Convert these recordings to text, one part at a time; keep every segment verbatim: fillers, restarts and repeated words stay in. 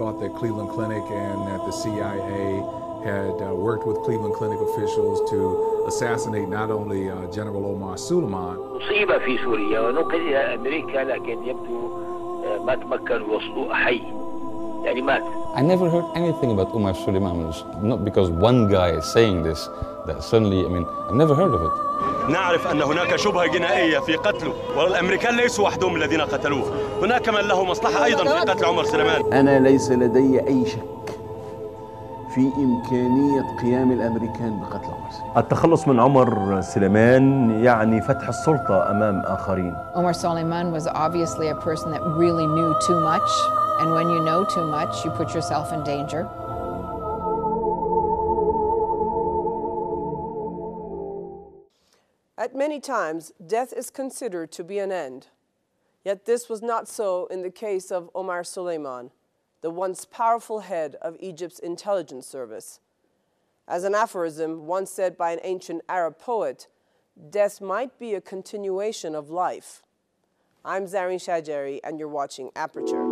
thought that Cleveland Clinic and that the C I A had uh, worked with Cleveland Clinic officials to assassinate not only uh, General Omar Suleiman. أصيب في سوريا ونقل إلى أمريكا لكن يبدو ما تمكنوا وصلوا حي يعني مات. I never heard anything about Omar Suleiman. It's not because one guy is saying this that suddenly, I mean, I've never heard of it. نعرف أن هناك شبهة جنائية في قتله، والأمريكان ليسوا وحدهم الذين قتلوه، هناك من له مصلحة أيضا في قتل عمر سليمان. أنا ليس لدي أي شك في إمكانية قيام الأمريكان بقتل عمر سليمان. التخلص من عمر سليمان يعني فتح السلطة أمام آخرين. Omar Suleiman was obviously a person that really knew too much, and when you know too much, you put yourself in danger. At many times, death is considered to be an end. Yet this was not so in the case of Omar Suleiman, the once powerful head of Egypt's intelligence service. As an aphorism once said by an ancient Arab poet, death might be a continuation of life. I'm Zareen Shajeri, and you're watching Aperture.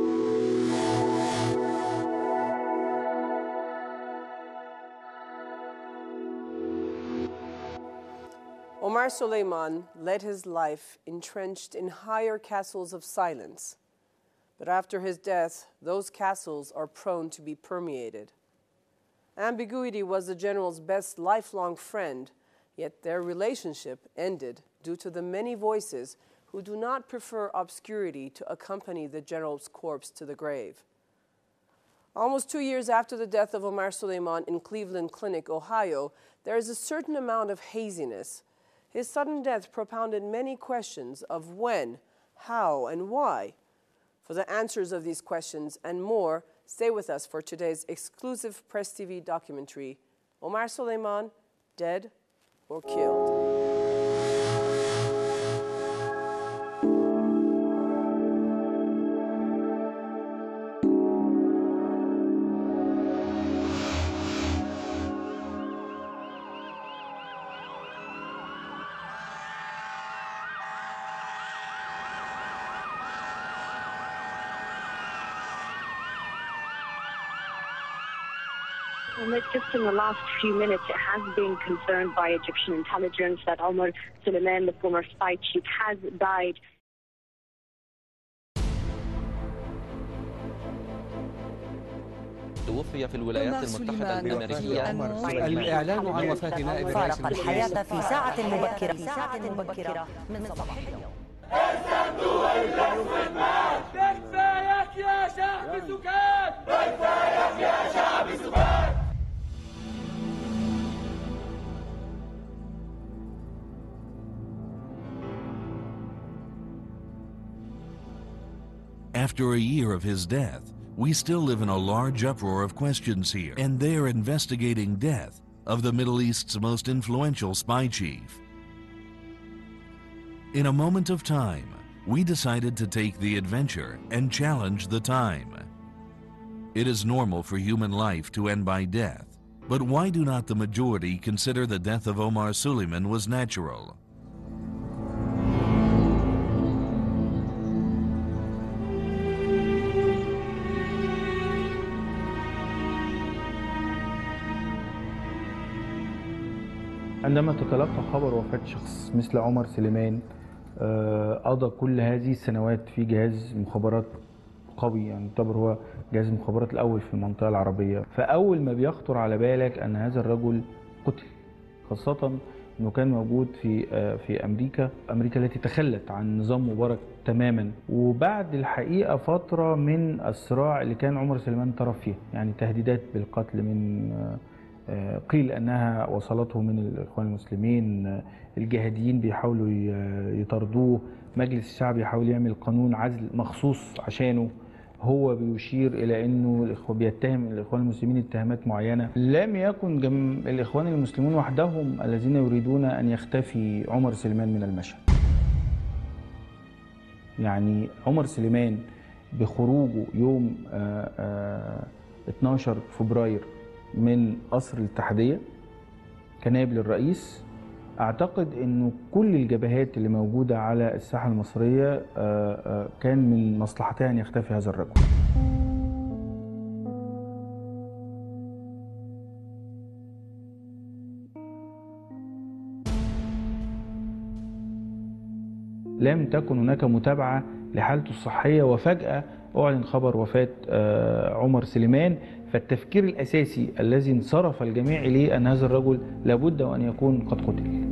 Omar Suleiman led his life entrenched in higher castles of silence. But after his death, those castles are prone to be permeated. Ambiguity was the general's best lifelong friend, yet their relationship ended due to the many voices who do not prefer obscurity to accompany the general's corpse to the grave. Almost two years after the death of Omar Suleiman in Cleveland Clinic, Ohio, there is a certain amount of haziness. His sudden death propounded many questions of when, how, and why. For the answers of these questions and more, stay with us for today's exclusive Press T V documentary, Omar Suleiman, Dead or Killed? Just in the last few minutes, it has been confirmed by Egyptian intelligence that Omar Suleiman, the former spy chief, has died. توفي في الولايات المتحدة الأمريكية. الإعلان عن وفاة نائب الرئيس فارق الحياة في ساعة مبكرة في ساعة مبكرة من صباح اليوم. كفاية يا شعب سكان! كفاية يا شعب سكان! After a year of his death, we still live in a large uproar of questions here, and they're investigating death of the Middle East's most influential spy chief. In a moment of time, we decided to take the adventure and challenge the time. It is normal for human life to end by death, but why do not the majority consider the death of Omar Suleiman was natural? عندما تتلقى خبر وفاة شخص مثل عمر سليمان قضى كل هذه السنوات في جهاز مخابرات قوي، يعني يعتبر هو جهاز المخابرات الأول في المنطقة العربية، فأول ما بيخطر على بالك أن هذا الرجل قتل، خاصة أنه كان موجود في في أمريكا، أمريكا التي تخلت عن نظام مبارك تماما، وبعد الحقيقة فترة من الصراع اللي كان عمر سليمان طرف فيها، يعني تهديدات بالقتل من قيل أنها وصلته من الإخوان المسلمين، الجهاديين بيحاولوا يطردوه، مجلس الشعب يحاول يعمل قانون عزل مخصوص عشانه، هو بيشير إلى أنه بيتهم الإخوان المسلمين اتهامات معينة. لم يكن جم... الإخوان المسلمون وحدهم الذين يريدون أن يختفي عمر سليمان من المشهد. يعني عمر سليمان بخروجه يوم اثناشر فبراير من قصر الاتحادية كنائب للرئيس، اعتقد انه كل الجبهات اللي موجودة على الساحة المصرية كان من مصلحتها ان يختفي هذا الرجل. لم تكن هناك متابعة لحالته الصحية، وفجأة أعلن خبر وفاة عمر سليمان. فالتفكير الأساسي الذي انصرف الجميع إليه أن هذا الرجل لابد وأن يكون قد قتل.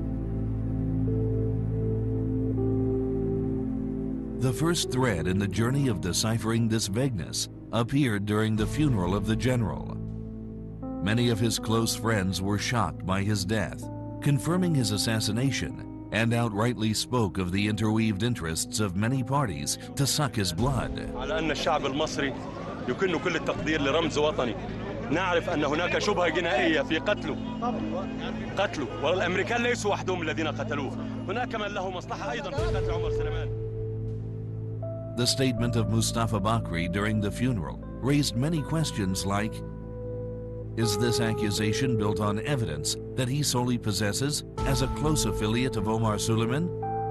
The first thread in the journey of deciphering this vagueness appeared during the funeral of the general. Many of his close friends were shocked by his death, confirming his assassination, and outrightly spoke of the interweaved interests of many parties to suck his blood. على أن الشعب المصري يكن كل التقدير لرمز وطني. نعرف أن هناك شبهة جنائية في قتله قتله والأمريكان ليسوا وحدهم الذين قتلوه. هناك من له مصلحة أيضا في قتل عمر سليمان. The statement of Mustafa Bakri during the funeral raised many questions like, is this accusation built on evidence that he solely possesses as a close affiliate of Omar Suleiman?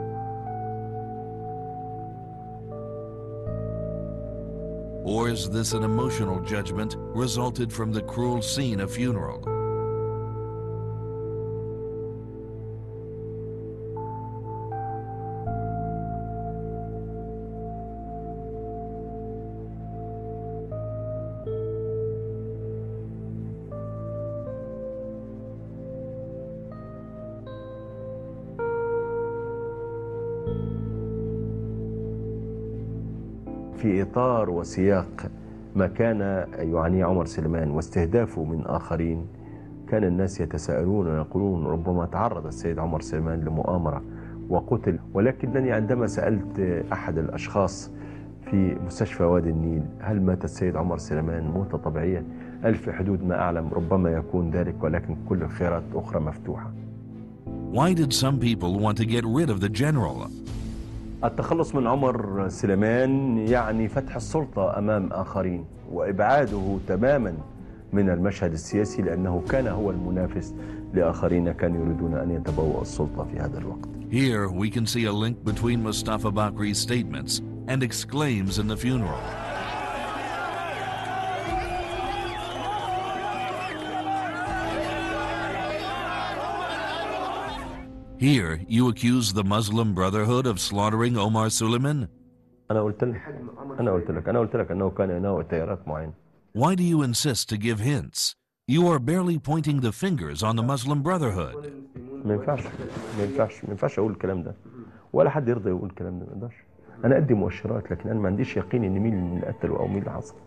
Or is this an emotional judgment resulted from the cruel scene of funeral? في إطار وسياق ما كان يعانيه عمر سليمان واستهدافه من آخرين، كان الناس يتساءلون ويقولون ربما تعرض السيد عمر سليمان لمؤامرة وقتل. ولكنني عندما سألت أحد الأشخاص في مستشفى وادي النيل هل مات السيد عمر سليمان موتة طبيعية، قال في حدود ما أعلم ربما يكون ذلك، ولكن كل الخيارات أخرى مفتوحة. Why did some people want to get rid of the general? التخلص من عمر سليمان يعني فتح السلطة أمام آخرين وإبعاده تماما من المشهد السياسي، لأنه كان هو المنافس لآخرين كانوا يريدون أن يتبوأوا السلطة في هذا الوقت. Here we can see a link between Mustafa Bakri's statements and exclaims in the funeral. Here, you accuse the Muslim Brotherhood of slaughtering Omar Suleiman? أنا قلت لك أنا قلت لك أنا قلت لك أنه كان يناوئ تيارات معينة. Why do you insist to give hints? You are barely pointing the fingers on the Muslim Brotherhood. ما ينفعش ما ينفعش ما ينفعش أقول الكلام ده، ولا حد يرضى يقول الكلام ده، ما يقدرش. أنا أدي مؤشرات لكن أنا ما عنديش يقين إن مين اللي قتله أو مين اللي حصل.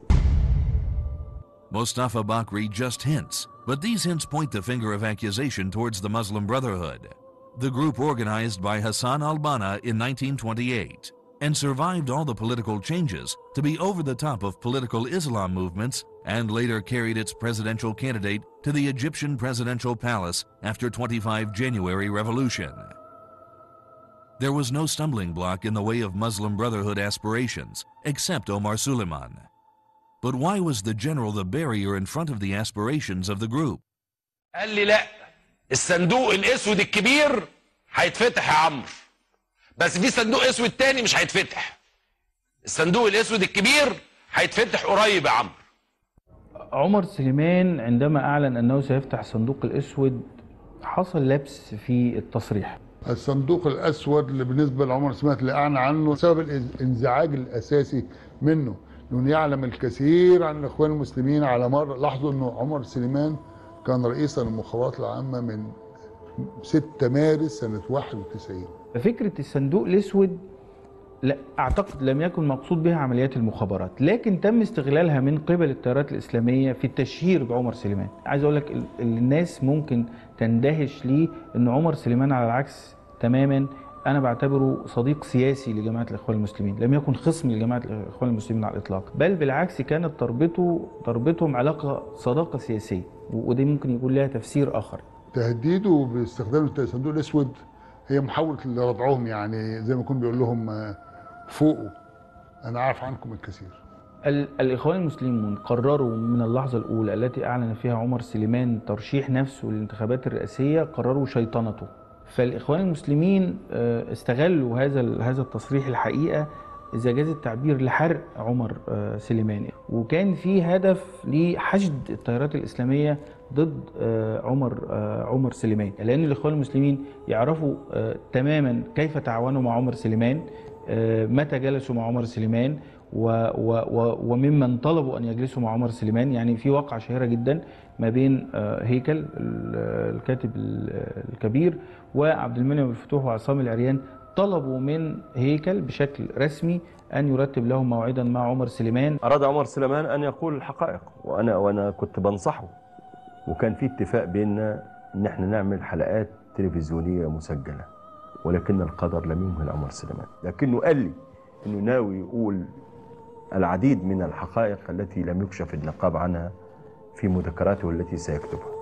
Mustafa Bakri just hints, but these hints point the finger of accusation towards the Muslim Brotherhood, the group organized by Hassan al-Banna in nineteen twenty-eight, and survived all the political changes to be over the top of political Islam movements, and later carried its presidential candidate to the Egyptian presidential palace after twenty-five January revolution. There was no stumbling block in the way of Muslim Brotherhood aspirations, except Omar Suleiman. But why was the general the barrier in front of the aspirations of the group? قال لي لا، الصندوق الاسود الكبير هيتفتح يا عمرو، بس في صندوق اسود تاني مش هيتفتح. الصندوق الاسود الكبير هيتفتح قريب يا عمرو. عمر سليمان عندما اعلن انه سيفتح الصندوق الاسود حصل لبس في التصريح. الصندوق الاسود اللي بالنسبه لعمر سليمان اللي اعلن عنه سبب الانزعاج الاساسي منه لانه يعلم الكثير عن الاخوان المسلمين على مر. لاحظوا انه عمر سليمان كان رئيسا للمخابرات العامه من ستة مارس سنه واحد وتسعين. فكره الصندوق الاسود لا اعتقد لم يكن مقصود بها عمليات المخابرات، لكن تم استغلالها من قبل التيارات الاسلاميه في التشهير بعمر سليمان. عايز اقول لك الناس ممكن تندهش ليه ان عمر سليمان على العكس تماما انا بعتبره صديق سياسي لجماعه الاخوان المسلمين، لم يكن خصم لجماعه الاخوان المسلمين على الاطلاق، بل بالعكس كانت تربطه تربطهم علاقه صداقه سياسيه، ودي ممكن يكون لها تفسير اخر. تهديده باستخدام الصندوق الاسود هي محاوله لردعهم، يعني زي ما يكون بيقول لهم فوقوا انا عارف عنكم الكثير. الاخوان المسلمون قرروا من اللحظه الاولى التي اعلن فيها عمر سليمان ترشيح نفسه للانتخابات الرئاسيه قرروا شيطنته. فالاخوان المسلمين استغلوا هذا هذا التصريح الحقيقه إذا جاز التعبير لحرق عمر سليمان، وكان في هدف لحشد التيارات الإسلامية ضد عمر عمر سليمان، لأن الإخوان المسلمين يعرفوا تماما كيف تعاونوا مع عمر سليمان، متى جلسوا مع عمر سليمان، و و وممن طلبوا أن يجلسوا مع عمر سليمان. يعني في واقعة شهيرة جدا ما بين هيكل الكاتب الكبير وعبد المنعم الفتوح وعصام العريان، طلبوا من هيكل بشكل رسمي أن يرتب لهم موعدا مع عمر سليمان. أراد عمر سليمان أن يقول الحقائق، وأنا وأنا كنت بنصحه، وكان في اتفاق بيننا إن احنا نعمل حلقات تلفزيونية مسجلة، ولكن القدر لم يمهل عمر سليمان، لكنه قال لي إنه ناوي يقول العديد من الحقائق التي لم يكشف النقاب عنها في مذكراته التي سيكتبها.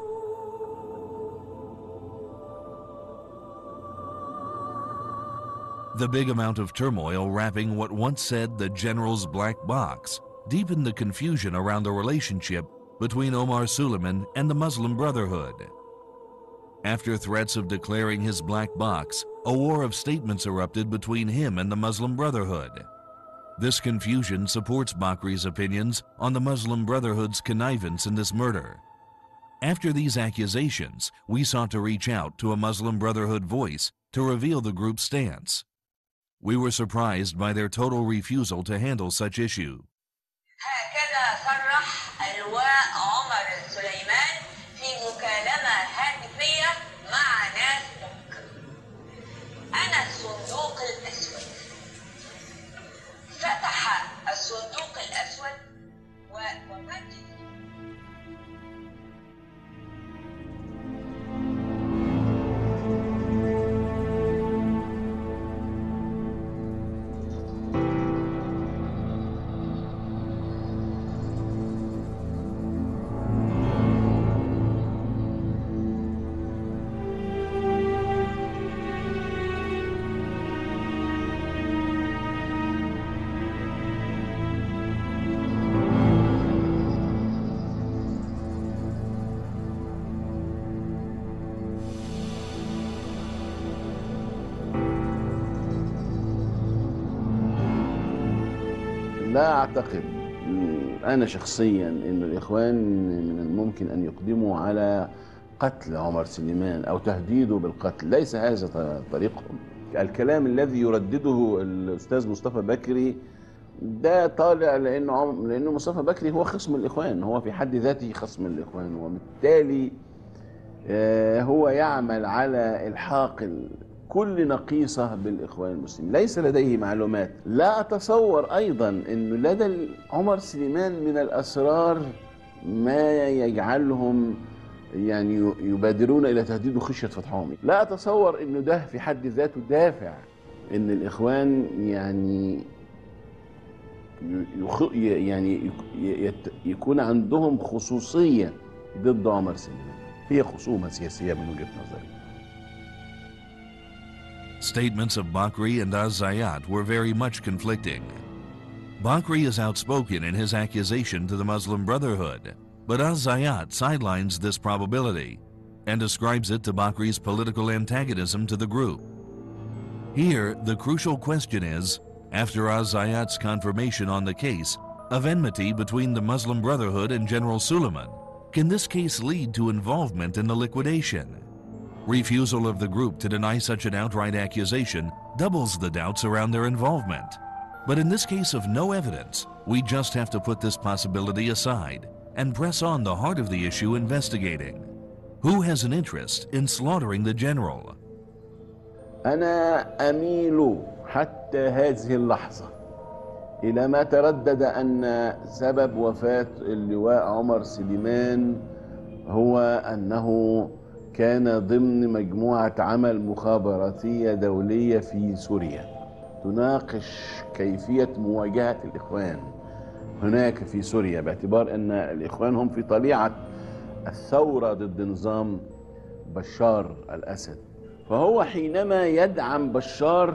The big amount of turmoil wrapping what once said the general's black box deepened the confusion around the relationship between Omar Suleiman and the Muslim Brotherhood. After threats of declaring his black box, a war of statements erupted between him and the Muslim Brotherhood. This confusion supports Bakri's opinions on the Muslim Brotherhood's connivance in this murder. After these accusations, we sought to reach out to a Muslim Brotherhood voice to reveal the group's stance. We were surprised by their total refusal to handle such issue. هكذا صرح اللواء عمر سليمان في مكالمة هاتفية مع ناس بكر: أنا الصندوق الأسود. فتح الصندوق الأسود ومجد. لا أعتقد أنا شخصيا أن الإخوان من الممكن أن يقدموا على قتل عمر سليمان أو تهديده بالقتل، ليس هذا طريقهم. الكلام الذي يردده الأستاذ مصطفى بكري ده طالع لأنه عم... لأنه مصطفى بكري هو خصم الإخوان، هو في حد ذاته خصم الإخوان، وبالتالي هو يعمل على إلحاق كل نقيصة بالإخوان المسلمين، ليس لديه معلومات. لا أتصور أيضا أنه لدى عمر سليمان من الأسرار ما يجعلهم يعني يبادرون إلى تهديد خشية فتحهم. لا أتصور أنه ده في حد ذاته دافع أن الإخوان يعني يعني يكون عندهم خصوصية ضد عمر سليمان. هي خصومة سياسية من وجهة نظري. Statements of Bakri and Az-Zayat were very much conflicting. Bakri is outspoken in his accusation to the Muslim Brotherhood, but Az-Zayat sidelines this probability and ascribes it to Bakri's political antagonism to the group. Here, the crucial question is, after Az-Zayat's confirmation on the case of enmity between the Muslim Brotherhood and General Suleiman, can this case lead to involvement in the liquidation? Refusal of the group to deny such an outright accusation doubles the doubts around their involvement. But in this case of no evidence, we just have to put this possibility aside and press on the heart of the issue investigating. Who has an interest in slaughtering the general? أنا أميل حتى هذه اللحظة إلى ما تردد أن سبب وفاة اللواء عمر سليمان هو أنه كان ضمن مجموعة عمل مخابراتية دولية في سوريا تناقش كيفية مواجهة الإخوان هناك في سوريا، باعتبار أن الإخوان هم في طليعة الثورة ضد نظام بشار الأسد. فهو حينما يدعم بشار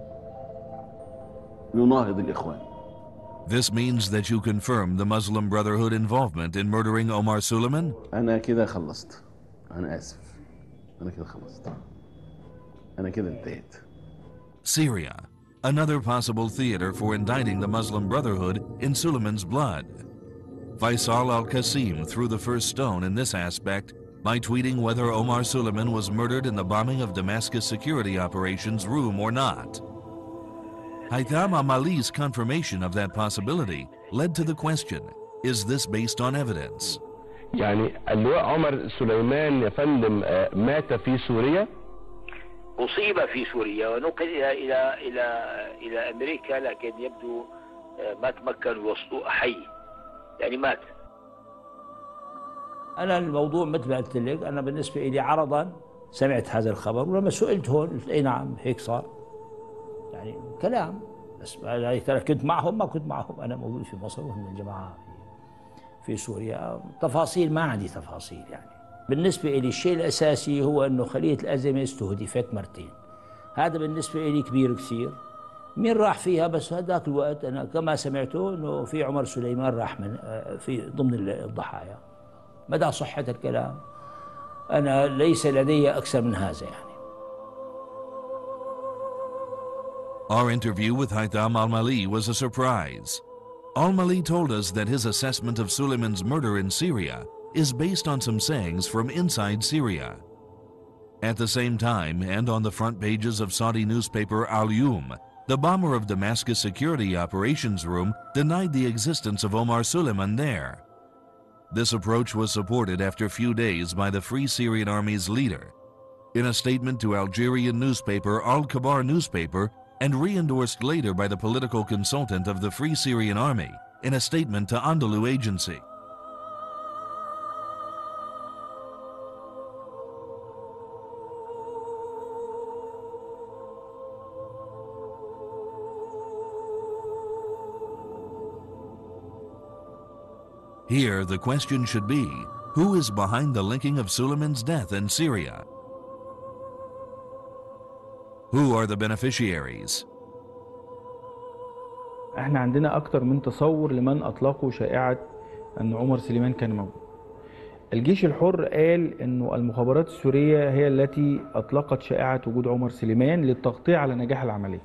يناهض الإخوان. This means that you confirm the Muslim Brotherhood involvement in murdering Omar Suleiman? أنا كده خلصت. أنا آسف. أنا كده خلصت. أنا كده انتهيت. Syria, another possible theater for indicting the Muslim Brotherhood in Suleiman's blood. Faisal al-Qasim threw the first stone in this aspect by tweeting whether Omar Suleiman was murdered in the bombing of Damascus security operations room or not. Haitham al-Mali's confirmation of that possibility led to the question, is this based on evidence? يعني اللواء عمر سليمان يا فندم مات في سوريا؟ أصيب في سوريا ونقل إلى إلى إلى إلى أمريكا، لكن يبدو ما تمكن وصله حي، يعني مات. أنا الموضوع مثل ما قلت لك، أنا بالنسبة لي عرضا سمعت هذا الخبر، ولما سئلت هون قلت أي نعم هيك صار. يعني كلام بس يعني كنت معهم ما كنت معهم، أنا موجود في مصر وهم الجماعة في سوريا. تفاصيل ما عندي تفاصيل يعني. بالنسبة لي الشيء الأساسي هو أنه خلية الأزمة استهدفت مرتين. هذا بالنسبة لي كبير كثير. مين راح فيها؟ بس هذاك الوقت أنا كما سمعته أنه في عمر سليمان راح من في ضمن الضحايا. مدى صحة الكلام أنا ليس لدي أكثر من هذا يعني. Our interview with Haitham al-Mali was a surprise. Al-Mali told us that his assessment of Suleiman's murder in Syria is based on some sayings from inside Syria. At the same time, and on the front pages of Saudi newspaper Al-Yum, the bomber of Damascus security operations room denied the existence of Omar Suleiman there. This approach was supported after a few days by the Free Syrian Army's leader. In a statement to Algerian newspaper Al-Kabar newspaper, and re-endorsed later by the political consultant of the Free Syrian Army in a statement to Anadolu Agency. Here, the question should be, who is behind the linking of Suleiman's death in Syria? Who are the beneficiaries? احنا عندنا اكتر من تصور لمن اطلقوا شائعة ان عمر سليمان كان موجود. الجيش الحر قال انه المخابرات السورية هي التي اطلقت شائعة وجود عمر سليمان للتغطية على نجاح العملية.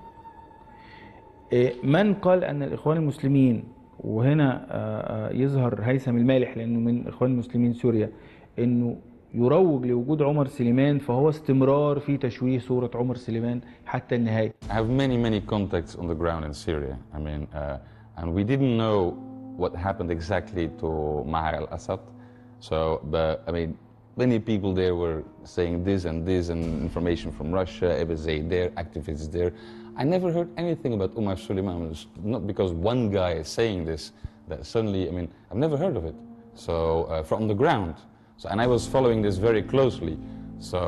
من قال ان الاخوان المسلمين، وهنا يظهر هيثم المالح لانه من اخوان المسلمين سوريا، انه يروج لوجود عمر سليمان، فهو استمرار في تشويه صورة عمر سليمان حتى النهاية. I have many many contacts on the ground in Syria. I mean, uh, and we didn't know what happened exactly to Maher al-Assad. So, but I mean, many people there were saying this and this, and information from Russia, Ebba Zaid there, activists there. I never heard anything about Omar Suleiman. It's not because one guy is saying this that suddenly, I mean, I've never heard of it. So, uh, from the ground. So, and I was following this very closely. So,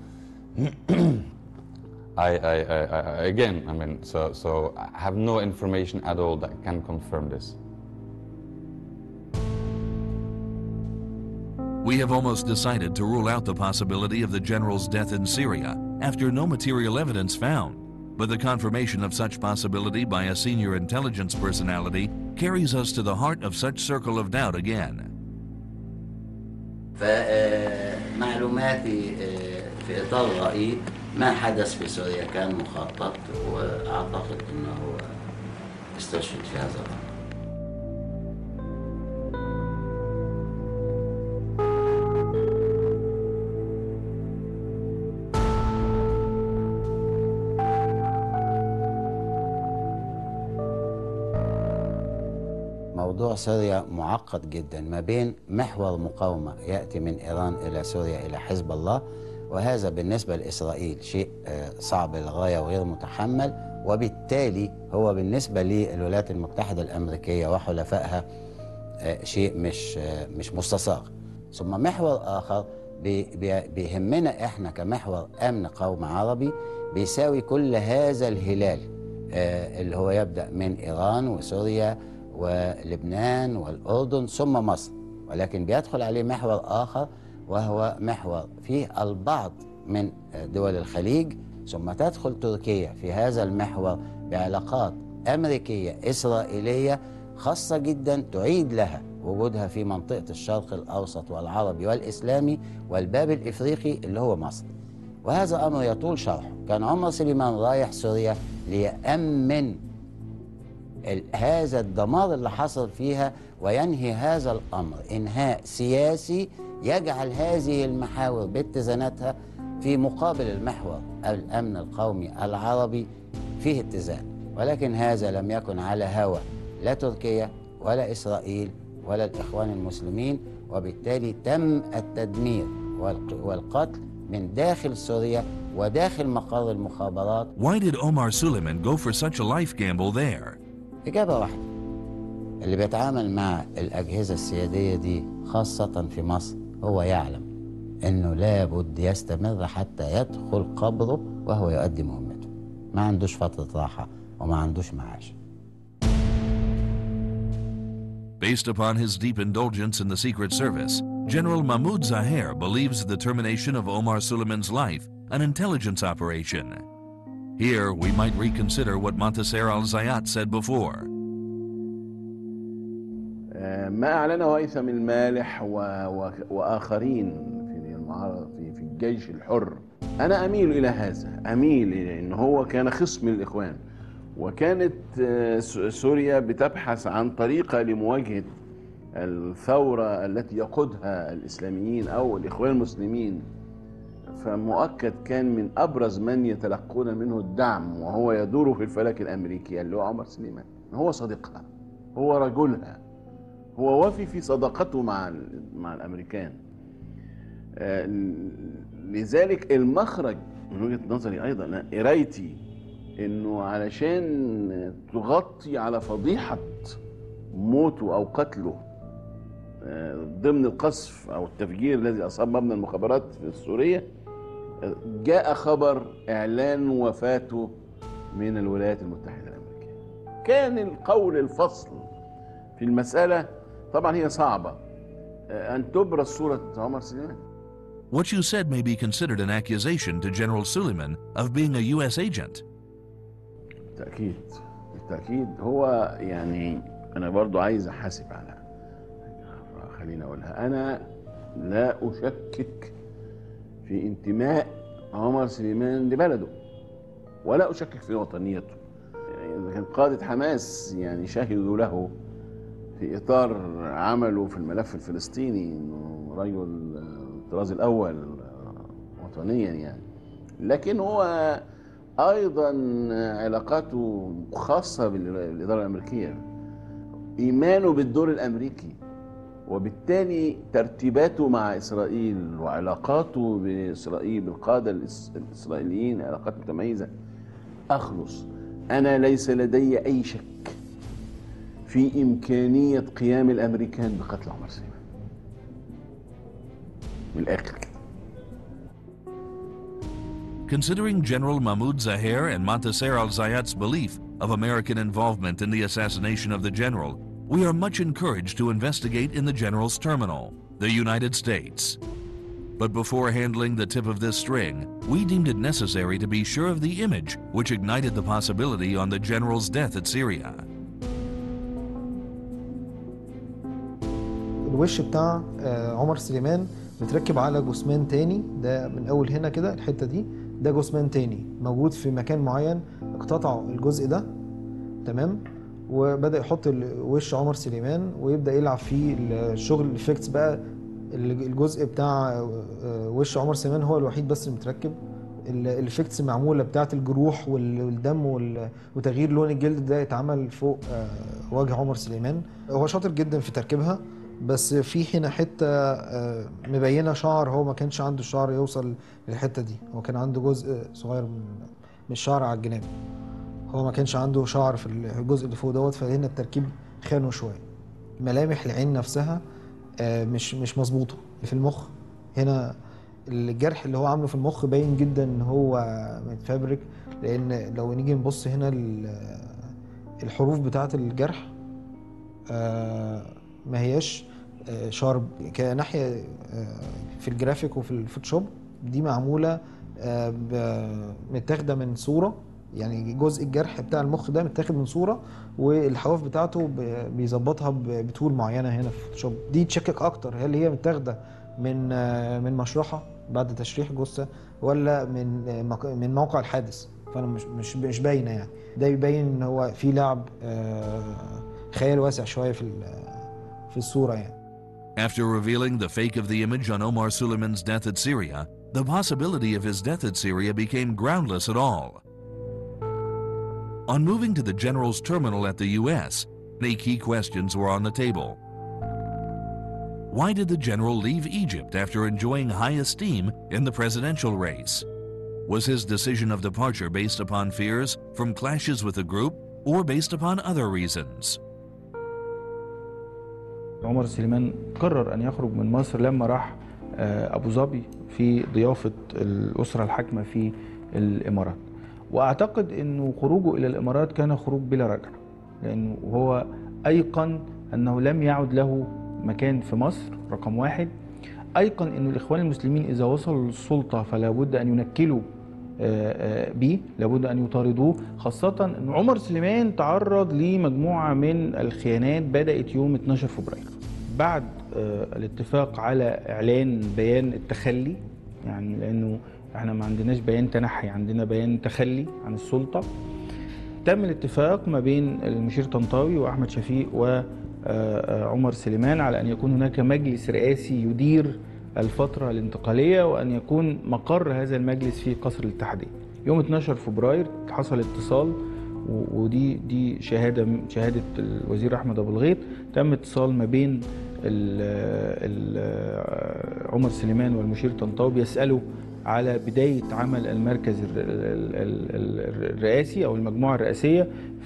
I, I, I, I, again, I mean, so, so I have no information at all that can confirm this. We have almost decided to rule out the possibility of the general's death in Syria after no material evidence found. But the confirmation of such possibility by a senior intelligence personality carries us to the heart of such circle of doubt again. فمعلوماتي في إطار رأيي ما حدث في سوريا كان مخطط، وأعتقد أنه استشهد في هذا الأمر. موضوع سوريا معقد جدا، ما بين محور مقاومة يأتي من إيران إلى سوريا إلى حزب الله، وهذا بالنسبة لإسرائيل شيء صعب للغاية وغير متحمل، وبالتالي هو بالنسبة للولايات المتحدة الأمريكية وحلفائها شيء مش مش مستصاغ. ثم محور آخر بيهمنا إحنا كمحور أمن قومي عربي بيساوي كل هذا الهلال اللي هو يبدأ من إيران وسوريا ولبنان والأردن ثم مصر، ولكن بيدخل عليه محور آخر وهو محور فيه البعض من دول الخليج، ثم تدخل تركيا في هذا المحور بعلاقات أمريكية إسرائيلية خاصة جدا تعيد لها وجودها في منطقة الشرق الأوسط والعربي والإسلامي والباب الإفريقي اللي هو مصر. وهذا أمر يطول شرحه. كان عمر سليمان رايح سوريا ليأمن هذا الدمار اللي حصل فيها وينهي هذا الأمر إنهاء سياسي يجعل هذه المحاور باتزاناتها في مقابل المحور الأمن القومي العربي فيه اتزان. ولكن هذا لم يكن على هوى لا تركيا ولا إسرائيل ولا الإخوان المسلمين، وبالتالي تم التدمير والقتل من داخل سوريا وداخل مقر المخابرات. Why did Omar Suleiman go for such a life gamble there? إجابة واحدة، اللي بيتعامل مع الأجهزة السيادية دي خاصة في مصر هو يعلم إنه لابد يستمر حتى يدخل قبره وهو يؤدي مهمته، ما عندوش فترة راحة وما عندوش معاش. Based upon his deep indulgence in the Secret Service, General Mahmoud Zahir believes the termination of Omar Suleiman's life an intelligence operation. Here, we might reconsider what Montaser al-Zayat said before. ما أعلنه هيثم المالح وآخرين في في الجيش الحر، أنا أميل إلى هذا، أميل إلى أنه هو كان خصم الإخوان، وكانت سوريا بتبحث عن طريقة لمواجهة الثورة التي يقودها الإسلاميين أو الإخوان المسلمين، فمؤكد كان من أبرز من يتلقون منه الدعم وهو يدور في الفلك الأمريكي اللي هو عمر سليمان. هو صديقها، هو رجلها، هو وفي في صداقته مع مع الأمريكان. لذلك المخرج من وجهة نظري أيضا، أنا قرايتي إنه علشان تغطي على فضيحة موته أو قتله ضمن القصف أو التفجير الذي أصاب مبنى المخابرات السورية، جاء خبر إعلان وفاته من الولايات المتحدة الأمريكية. كان القول الفصل في المسألة، طبعا هي صعبة أن تبرز صورة عمر سليمان. What you said may be considered an accusation to General Suleiman of being a U S agent. بالتأكيد بالتأكيد. هو يعني أنا برضو عايز أحاسب على، خلينا أقولها، أنا لا أشكك في انتماء عمر سليمان لبلده ولا أشكك في وطنيته. يعني كان قادة حماس يعني شهدوا له في إطار عمله في الملف الفلسطيني إنه رجل الطراز الأول وطنيا يعني، لكن هو أيضا علاقاته خاصة بالإدارة الأمريكية، إيمانه بالدور الأمريكي، وبالتالي ترتيباته مع إسرائيل وعلاقاته بإسرائيل بالقادة الإسرائيليين علاقات متميزة. أخلص، أنا ليس لدي أي شك في إمكانية قيام الأمريكان بقتل عمر سليمان. من الآخر كده. Considering General Mahmoud Zahir and Montaser al-Zayat's belief of American involvement in the assassination of the general, we are much encouraged to investigate in the general's terminal, the United States. But before handling the tip of this string, we deemed it necessary to be sure of the image which ignited the possibility on the general's death at Syria. الوش بتاع عمر سليمان متركب على جثمان تاني، ده من اول هنا كده الحته دي، ده جثمان تاني موجود في مكان معين، اقتطعوا الجزء ده تمام، وبدا يحط وش عمر سليمان ويبدا يلعب فيه الشغل الافكتس بقى. الجزء بتاع وش عمر سليمان هو الوحيد بس المتركب، الافكتس معموله بتاعه الجروح والدم وتغيير لون الجلد ده اتعمل فوق وجه عمر سليمان. هو شاطر جدا في تركيبها، بس في هنا حته مبينه شعر، هو ما كانش عنده الشعر يوصل للحته دي، هو كان عنده جزء صغير من الشعر على الجناب، هو ما كانش عنده شعر في الجزء اللي فوق دوت، فهنا التركيب خانه شويه. ملامح العين نفسها مش مش مظبوطه في المخ. هنا الجرح اللي هو عامله في المخ باين جدا ان هو متفبرك، لان لو نيجي نبص هنا الحروف بتاعه الجرح ما هياش شارب كناحيه في الجرافيك وفي الفوتوشوب، دي معموله متاخده من صوره، يعني جزء الجرح بتاع المخ ده متاخد من صوره، والحواف بتاعته بيظبطها بتول معينه هنا في الفوتوشوب. دي تشكك اكتر هل هي متاخده من من مشرحه بعد تشريح جثه ولا من من موقع الحادث. فانا مش مش مش باينه يعني. ده يبين ان هو في لعب خيال واسع شويه في في الصوره يعني. After revealing the fake of the image on Omar Suleiman's death at Syria, the possibility of his death at Syria became groundless at all. On moving to the general's terminal at the U S, many key questions were on the table. Why did the general leave Egypt after enjoying high esteem in the presidential race? Was his decision of departure based upon fears from clashes with the group or based upon other reasons? عمر سليمان قرر أن يخرج من مصر لما راح أبو ظبي في ضيافة الأسرة الحاكمة في الإمارات. وأعتقد أنه خروجه إلى الإمارات كان خروج بلا رجعة، لأنه هو أيقن أنه لم يعد له مكان في مصر. رقم واحد، أيقن أن الإخوان المسلمين إذا وصلوا للسلطة فلا بد أن ينكلوا به، لابد أن يطاردوه، خاصة أن عمر سليمان تعرض لمجموعة من الخيانات بدأت يوم اتناشر فبراير بعد الاتفاق على إعلان بيان التخلي، يعني لأنه احنا ما عندناش بيان تنحي، عندنا بيان تخلي عن السلطة. تم الاتفاق ما بين المشير طنطاوي وأحمد شفيق وعمر سليمان على أن يكون هناك مجلس رئاسي يدير الفترة الانتقالية، وأن يكون مقر هذا المجلس في قصر الاتحادية. يوم اتناشر فبراير حصل اتصال، ودي دي شهادة شهادة الوزير أحمد أبو الغيط، تم اتصال ما بين ال ال عمر سليمان والمشير طنطاوي بيسألوا على بداية عمل المركز الرئاسي أو المجموعة الرئاسية.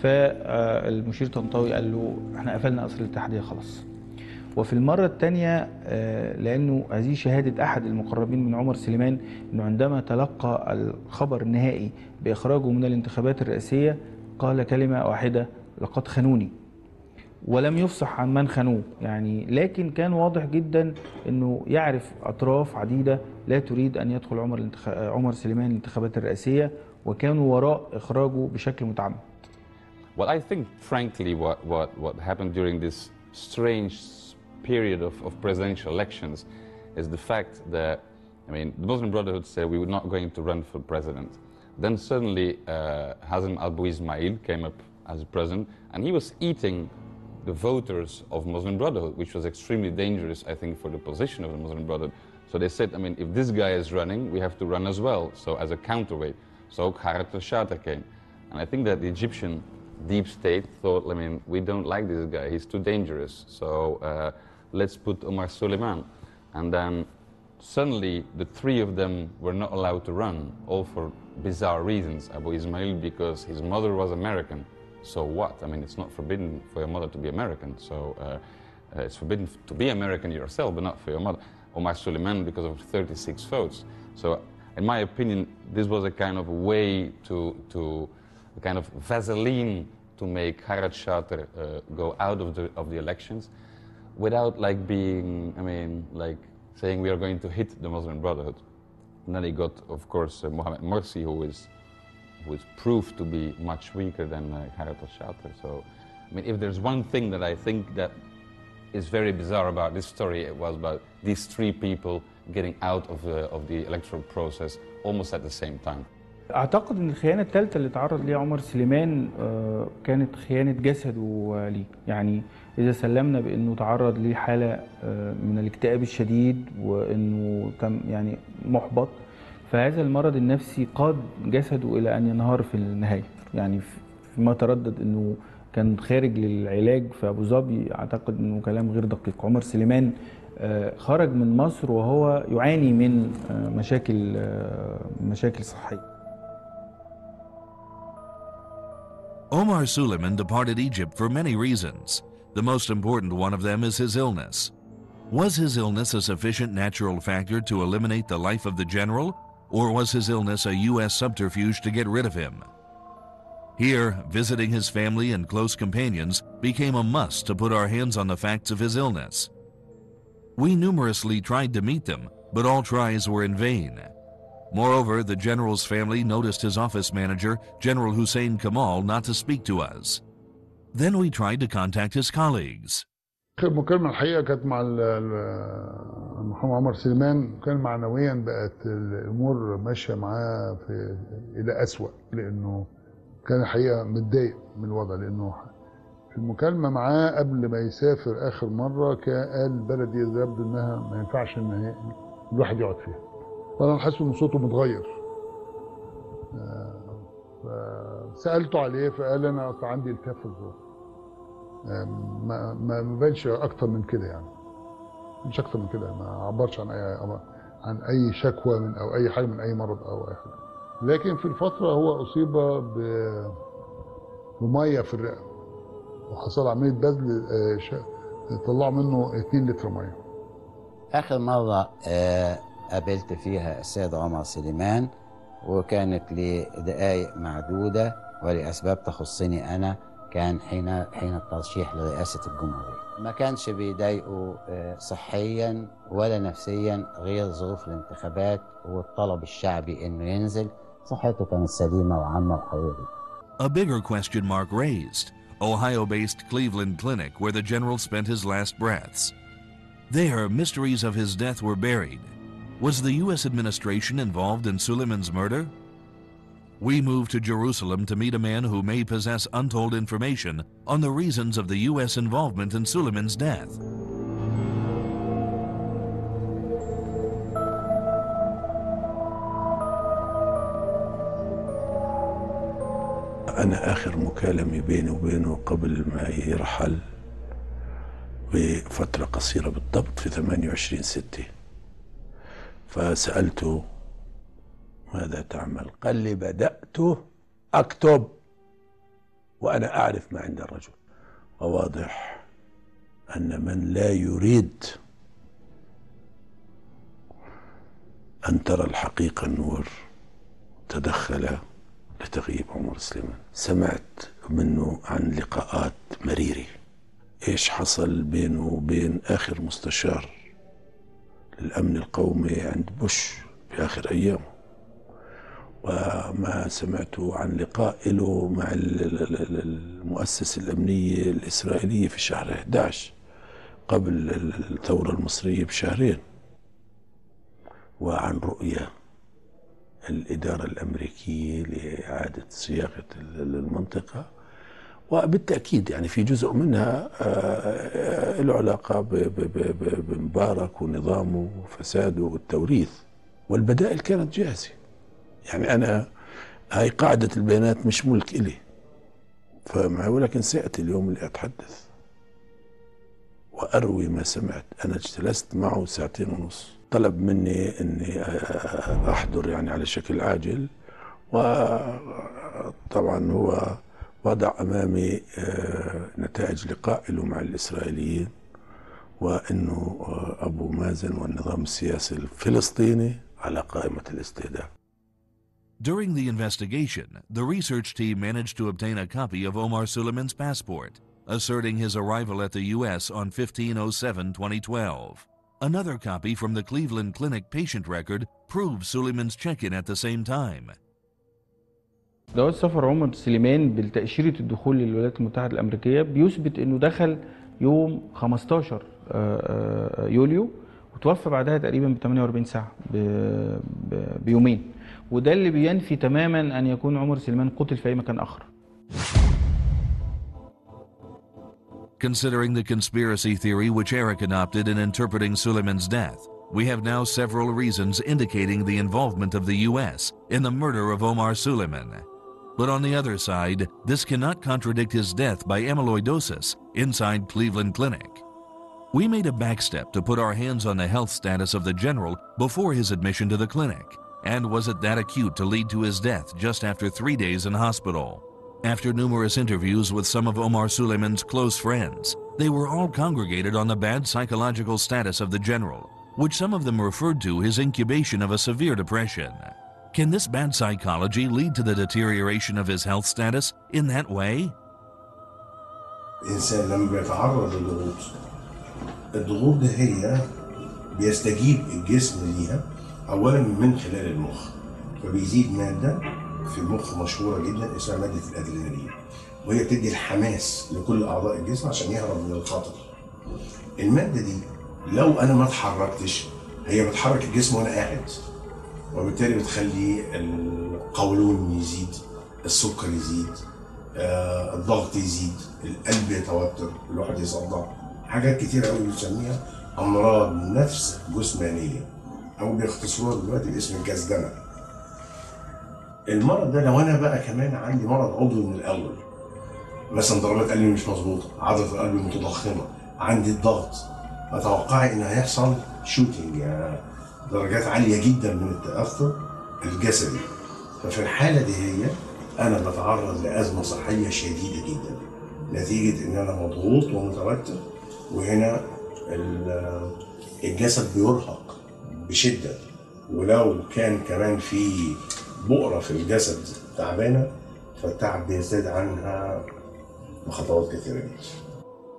فالمشير طنطاوي قال له احنا قفلنا قصر الاتحادية خلاص. وفي المرة الثانية لأنه هذه شهادة أحد المقربين من عمر سليمان، أنه عندما تلقى الخبر النهائي بإخراجه من الانتخابات الرئاسية قال كلمة واحدة: لقد خانوني. ولم يفصح عن من خانوه يعني، لكن كان واضح جدا أنه يعرف أطراف عديدة لا تريد أن يدخل عمر الانتخ... عمر سليمان الانتخابات الرئاسية، وكانوا وراء إخراجه بشكل متعمد. Well, I think frankly what, what, what happened during this strange period of, of presidential elections is the fact that, I mean, the Muslim Brotherhood said we were not going to run for president. Then suddenly uh, Hazem Abu Ismail came up as president, and he was eating the voters of Muslim Brotherhood, which was extremely dangerous, I think, for the position of the Muslim Brotherhood. So they said, I mean, if this guy is running, we have to run as well, so as a counterweight. So Kharat al-Shatta came. And I think that the Egyptian deep state thought, I mean, we don't like this guy, he's too dangerous. So uh, let's put Omar Suleiman. And then suddenly the three of them were not allowed to run, all for bizarre reasons. Abu Ismail because his mother was American. So what? I mean, it's not forbidden for your mother to be American. So uh, uh, it's forbidden to be American yourself, but not for your mother. Omar Suleiman because of thirty-six votes. So in my opinion, this was a kind of way to, to a kind of Vaseline to make Kharat Shatter uh, go out of the, of the elections, without like being, I mean, like saying we are going to hit the Muslim Brotherhood. And then he got, of course, uh, Mohamed Morsi, who is, who is proved to be much weaker than uh, Kharat al-Shatter. So, I mean, if there's one thing that I think that is very bizarre about this story, it was about these three people getting out of the, of the electoral process almost at the same time. أعتقد أن الخيانة الثالثة اللي تعرض ليها عمر سليمان كانت خيانة جسده ليه. يعني إذا سلمنا بأنه تعرض لحالة من الاكتئاب الشديد وأنه كان يعني محبط، فهذا المرض النفسي قاد جسده إلى أن ينهار في النهاية. يعني فيما تردد أنه كان خارج للعلاج في أبو ظبي، أعتقد أنه كلام غير دقيق. عمر سليمان خرج من مصر وهو يعاني من مشاكل مشاكل صحية. Omar Suleiman departed Egypt for many reasons. The most important one of them is his illness. Was his illness a sufficient natural factor to eliminate the life of the general, or was his illness a U S subterfuge to get rid of him? Here, visiting his family and close companions became a must to put our hands on the facts of his illness. We numerously tried to meet them, but all tries were in vain. Moreover, the general's family noticed his office manager, General Hussein Kamal, not to speak to us. Then we tried to contact his colleagues. اخر مكالمه الحقيقه كانت مع المرحوم عمر سليمان، كان معنويا بقت الامور ماشيه معاه في الى اسوأ، لانه كان الحقيقه متضايق من الوضع، لانه في المكالمه معاه قبل ما يسافر اخر مره كان قال بلدي يبدو انها ما ينفعش ان الواحد يقعد فيها. فانا حاسس ان صوته متغير. فسالته عليه فقال انا اصلا عندي التهاب في الزور. ما ما بانش اكتر من كده، يعني مش اكتر من كده، ما عبرش عن اي عن اي شكوى من او اي حاجه من اي مرض او اي حاجه. لكن في الفتره هو اصيب بميه في الرئه وحصل عمليه بذل طلعوا منه اتنين لتر ميه. اخر مره قابلت فيها السيد عمر سليمان وكانت لدقائق معدوده ولاسباب تخصني انا، كان حين حين الترشيح لرئاسه الجمهوريه. ما كانش بيضايقه صحيا ولا نفسيا غير ظروف الانتخابات والطلب الشعبي انه ينزل. صحته كانت سليمه وعامه وقويه. A bigger question mark raised: Ohio-based Cleveland Clinic, where the general spent his last breaths. There, mysteries of his death were buried. Was the U S administration involved in Suleiman's murder? We move to Jerusalem to meet a man who may possess untold information on the reasons of the U S involvement in Suleiman's death. أنا آخر مكالمة بيني وبينه قبل ما يرحل بفترة قصيرة بالضبط في ثمانية وعشرين ستة، فسألته ماذا تعمل؟ قال لي بدأت أكتب وأنا أعرف ما عند الرجل. وواضح أن من لا يريد أن ترى الحقيقة النور تدخل لتغييب عمر سليمان. سمعت منه عن لقاءات مريرة، إيش حصل بينه وبين آخر مستشار للأمن القومي عند بوش في آخر أيامه، وما سمعته عن لقاء له مع المؤسسة الأمنية الإسرائيلية في شهر أحد عشر قبل الثورة المصرية بشهرين، وعن رؤية الإدارة الأمريكية لإعادة صياغة المنطقة، وبالتأكيد يعني في جزء منها له علاقة بمبارك ونظامه وفساده والتوريث، والبدائل كانت جاهزة. يعني أنا هاي قاعدة البيانات مش ملك إلي، فمع ولكن سيأتي اليوم اللي أتحدث وأروي ما سمعت. أنا جلست معه ساعتين ونص، طلب مني أني أحضر يعني على شكل عاجل، وطبعا هو وضع أمامي نتائج لقاء له مع الإسرائيليين، وأنه أبو مازن والنظام السياسي الفلسطيني على قائمة الاستهداف. During the investigation, the research team managed to obtain a copy of Omar Suleiman's passport, asserting his arrival at the U S on fifteen oh seven twenty twelve. Another copy from the Cleveland Clinic patient record proves Suleiman's check-in at the same time. جواز سفر عمر سليمان بالتأشيرة الدخول للولايات المتحدة الأمريكية بيثبت إنه دخل يوم خمستاشر يوليو وتوفى بعدها تقريبا ب ثمانية وأربعين ساعة بيومين، وده اللي بينفي تماما أن يكون عمر سليمان قتل في أي مكان آخر. Considering the conspiracy theory which Eric adopted in interpreting Suleiman's death, we have now several reasons indicating the involvement of the U S in the murder of Omar Suleiman. But on the other side, this cannot contradict his death by amyloidosis inside Cleveland Clinic. We made a backstep to put our hands on the health status of the general before his admission to the clinic, and was it that acute to lead to his death just after three days in hospital? After numerous interviews with some of Omar Suleiman's close friends, they were all congregated on the bad psychological status of the general, which some of them referred to his incubation of a severe depression. Can this bad psychology lead to the deterioration of his health status in that way? الإنسان لما بيتعرض للضغوط، الضغوط دي هي بيستجيب الجسم ليها أولا من خلال المخ، فبيزيد مادة في المخ مشهورة جدا اسمها مادة الأدرينالين، وهي بتدي الحماس لكل أعضاء الجسم عشان يهرب من الخطر. الماده دي لو انا ما اتحركتش هي بتحرك الجسم وانا قاعد، وبالتالي بتخلي القولون يزيد، السكر يزيد، آه الضغط يزيد، القلب يتوتر، الواحد يصدع، حاجات كتير قوي بنسميها امراض نفس جسمانيه او بيختصروها دلوقتي باسم الجزدنه. المرض ده لو انا بقى كمان عندي مرض عضوي من الاول، مثلا ضربات قلبي مش مظبوطه، عضله القلب متضخمه، عندي الضغط، اتوقع ان هيحصل شوتنج، يعني درجات عاليه جدا من التاثر الجسدي. ففي الحاله دي هي انا بتعرض لازمه صحيه شديده جدا نتيجه ان انا مضغوط ومتوتر، وهنا الجسد بيرهق بشده، ولو كان كمان في بؤره في الجسد تعبانه فالتعب بيزداد عنها بخطوات كثيره جدا.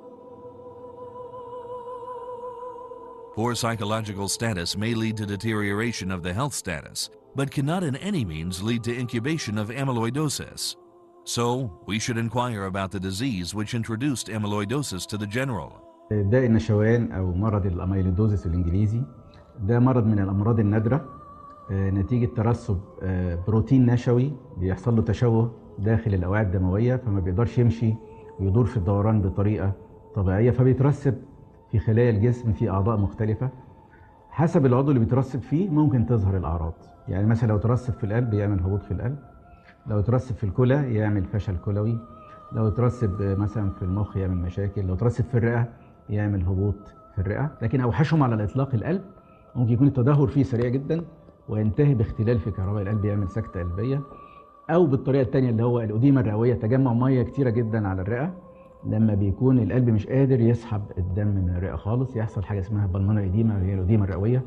Poor psychological status may lead to deterioration of the health status, but cannot in any means lead to incubation of amyloidosis. So, we should inquire about the disease which introduced amyloidosis to the general. داء النشوان أو مرض الأميلودوزيس الإنجليزي ده مرض من الأمراض النادرة نتيجة ترسب بروتين نشوي بيحصل له تشوه داخل الأوعية الدموية، فما بيقدرش يمشي ويدور في الدوران بطريقة طبيعية، فبيترسب في خلايا الجسم في أعضاء مختلفة. حسب العضو اللي بيترسب فيه ممكن تظهر الأعراض، يعني مثلا لو ترسب في القلب يعمل هبوط في القلب، لو ترسب في الكلى يعمل فشل كلوي، لو ترسب مثلا في المخ يعمل مشاكل، لو ترسب في الرئة يعمل هبوط في الرئة. لكن أوحشهم على الإطلاق القلب، ممكن يكون التدهور فيه سريع جدا وينتهي باختلال في كهرباء القلب يعمل سكتة قلبية، أو بالطريقة الثانية اللي هو الأديمة الرئوية، تجمع مية كتيرة جدا على الرئة لما بيكون القلب مش قادر يسحب الدم من الرئة خالص، يحصل حاجة اسمها بالمونري إديمة، هي الأديمة الرئوية.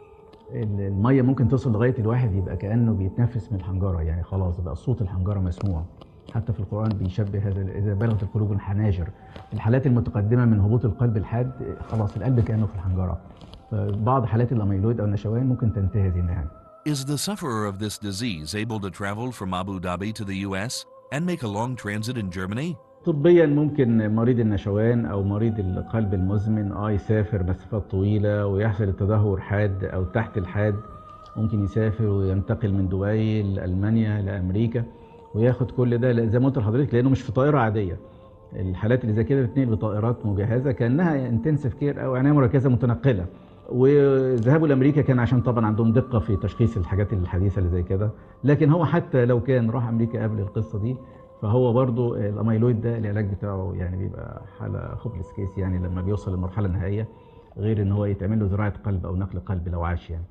المية ممكن توصل لغاية الواحد يبقى كأنه بيتنفس من الحنجرة، يعني خلاص بقى صوت الحنجرة مسموع. حتى في القرآن بيشبه هذا إذا بلغت القلوب الحناجر. الحالات المتقدمة من هبوط القلب الحاد خلاص القلب كأنه في الحنجرة. فبعض حالات الأميلويد أو النشوان ممكن تنتهي هذه النهاية. Is the sufferer of this disease able to travel from Abu Dhabi to the U S and make a long transit in Germany? طبيا ممكن مريض النشوان او مريض القلب المزمن اه يسافر مسافات طويله ويحصل التدهور حاد او تحت الحاد، ممكن يسافر وينتقل من دبي لالمانيا لامريكا وياخد كل ده زي ما قلت لحضرتك، لانه مش في طائره عاديه. الحالات اللي زي كده بتنقل بطائرات مجهزه كانها انتنسيف كير او عنايه مركزه متنقله. وذهابه لامريكا كان عشان طبعا عندهم دقه في تشخيص الحاجات الحديثه اللي زي كده، لكن هو حتى لو كان راح امريكا قبل القصه دي فهو برضو الاميلويد ده العلاج بتاعه يعني بيبقى حاله خوبلس كيس، يعني لما بيوصل للمرحله النهائيه، غير ان هو يتعمل له زراعه قلب او نقل قلب لو عاش يعني.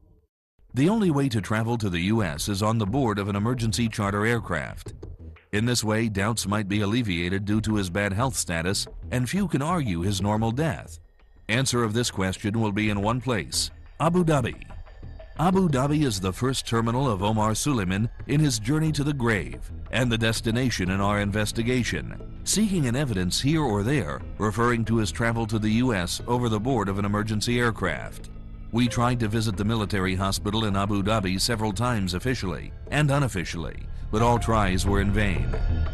The only way to travel to the U S is on the board of an emergency charter aircraft. In this way, doubts might be alleviated due to his bad health status, and few can argue his normal death. Answer of this question will be in one place: Abu Dhabi. Abu Dhabi is the first terminal of Omar Suleiman in his journey to the grave, and the destination in our investigation, seeking an evidence here or there referring to his travel to the U S over the board of an emergency aircraft. We tried to visit the military hospital in Abu Dhabi several times officially and unofficially, but all tries were in vain.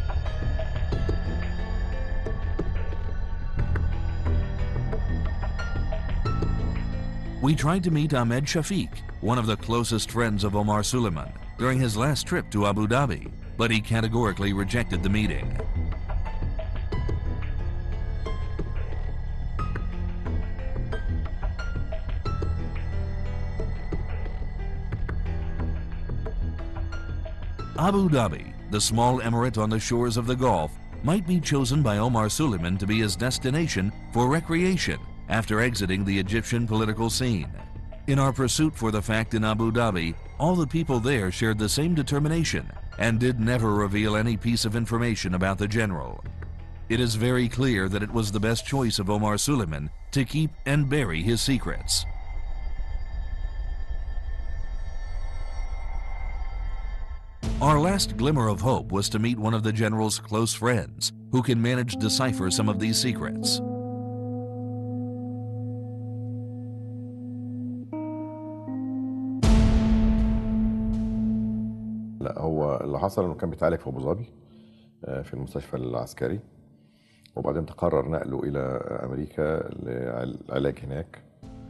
We tried to meet Ahmed Shafiq, one of the closest friends of Omar Suleiman, during his last trip to Abu Dhabi, but he categorically rejected the meeting. Abu Dhabi, the small emirate on the shores of the Gulf, might be chosen by Omar Suleiman to be his destination for recreation after exiting the Egyptian political scene. In our pursuit for the fact in Abu Dhabi, all the people there shared the same determination and did never reveal any piece of information about the general. It is very clear that it was the best choice of Omar Suleiman to keep and bury his secrets. Our last glimmer of hope was to meet one of the general's close friends who can manage to decipher some of these secrets. لا، هو اللي حصل انه كان بيتعالج في ابو ظبي في المستشفى العسكري، وبعدين تقرر نقله إلى أمريكا للعلاج هناك.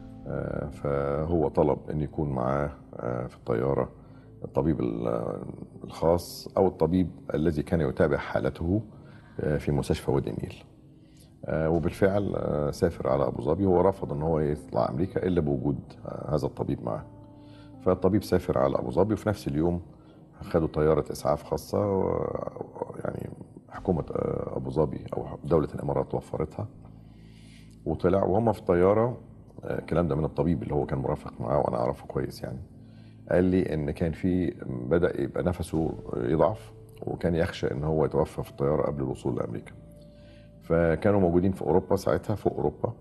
فهو طلب أن يكون معاه في الطيارة الطبيب الخاص أو الطبيب الذي كان يتابع حالته في مستشفى وادي النيل. وبالفعل سافر على أبو ظبي. هو رفض أن هو يطلع أمريكا إلا بوجود هذا الطبيب معه. فالطبيب سافر على أبو ظبي، وفي نفس اليوم خدوا طيارة إسعاف خاصة، يعني حكومة أبو ظبي أو دولة الإمارات وفرتها، وطلع وهم في الطيارة. الكلام ده من الطبيب اللي هو كان مرافق معاه وأنا أعرفه كويس يعني. قال لي إن كان في بدأ يبقى نفسه يضعف، وكان يخشى إن هو يتوفى في الطيارة قبل الوصول لأمريكا. فكانوا موجودين في أوروبا ساعتها، فوق أوروبا،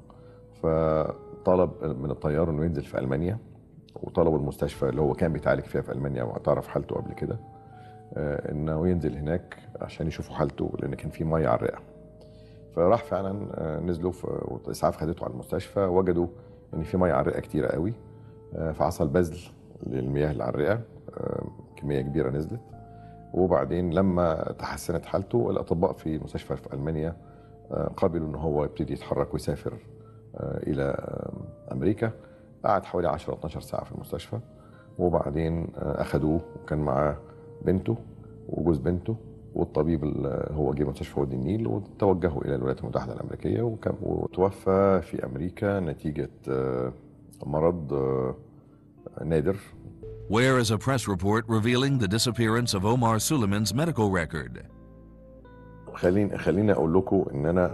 فطلب من الطيار إنه ينزل في ألمانيا، وطلبوا المستشفى اللي هو كان بيتعالج فيها في ألمانيا وتعرف حالته قبل كده إنه ينزل هناك عشان يشوفوا حالته، لأن كان في مية على الرئة. فراح فعلا نزلوا، والإسعاف خدته على المستشفى، وجدوا إن في مية على الرئة كتيرة قوي. فحصل بذل للمياه اللي على الرئة، كمية كبيرة نزلت. وبعدين لما تحسنت حالته، الأطباء في مستشفى في ألمانيا قبلوا إن هو يبتدي يتحرك ويسافر إلى أمريكا. قعد حوالي عشرة اتناشر ساعة في المستشفى، وبعدين أخدوه وكان معاه بنته وجوز بنته والطبيب اللي هو جه مستشفى وادي النيل، وتوجهوا إلى الولايات المتحدة الأمريكية، وتوفى في أمريكا نتيجة مرض نادر. Where is a press report revealing the disappearance of Omar Suleiman's medical record? خليني خليني أقول لكم إن أنا